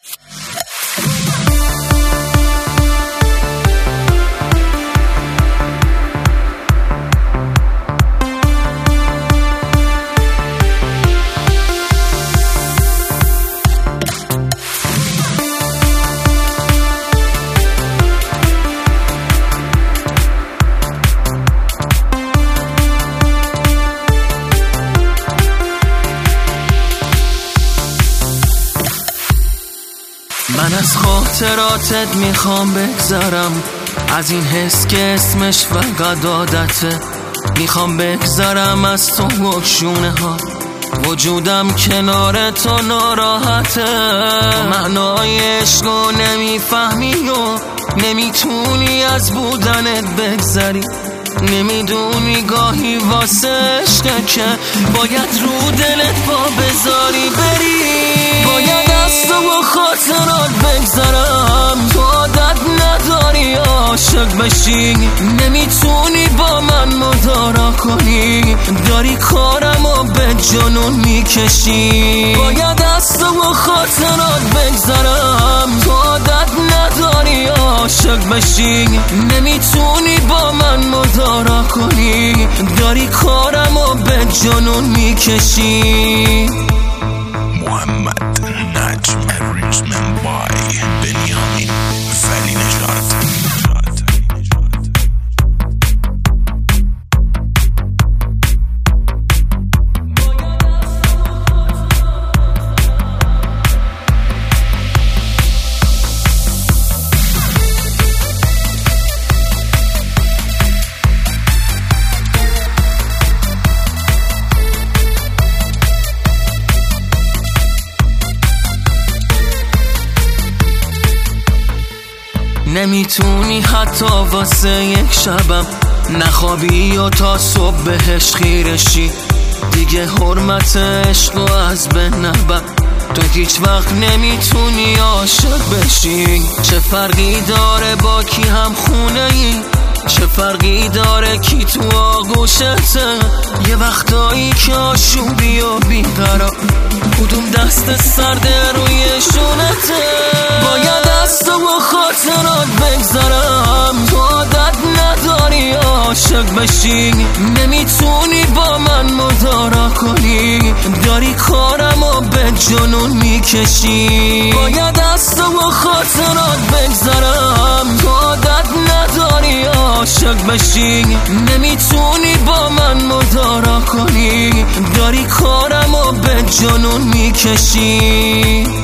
من از خاطراتت میخوام بگذرم، از این حس که اسمش فقط عادته. میخوام بگذرم از تو و شونه ها، وجودم کنار تو ناراحته. معنای عشقو نمیفهمی و نمیتونی از بودنت بگذری. نمیدونی گاهی واسه عشقه که باید رو دلت پا بذاری بری. باید از تو و خاطرات بگذرم، تو عادت نداری عاشق بشی. نمیتونی با من مدارا کنی، داری کارمو به جنون میکشی. باید از تو و خاطرات بگذرم، تو عادت نداری عاشق بشی. نمیتونی با من مدارا کنی، داری کارمو به جنون میکشی. محمد نجم ریتم بای بنیامین ولی نژاد. نمیتونی حتی واسه یک شبم نخوابی و تا صبح بهش خیرشی. دیگه حرمت عشقو از بین نبر، تو هیچ وقت نمیتونی عاشق بشی. چه فرقی داره با کی هم خونه ای، چه فرقی داره کی تو آغوشته. یه وقتایی که آشوبی و بیقرار، کدوم دست سرده روی شونته. باید از تو و خاطرات بگذرم، تو عادت نداری عاشق بشی. نمیتونی با من مدارا کنی، داری کارمو به جنون میکشی. باید از تو و خاطرات بگذرم، تو عادت نداری عاشق بشی. نمیتونی با من مدارا کنی، داری کارمو به جنون میکشی.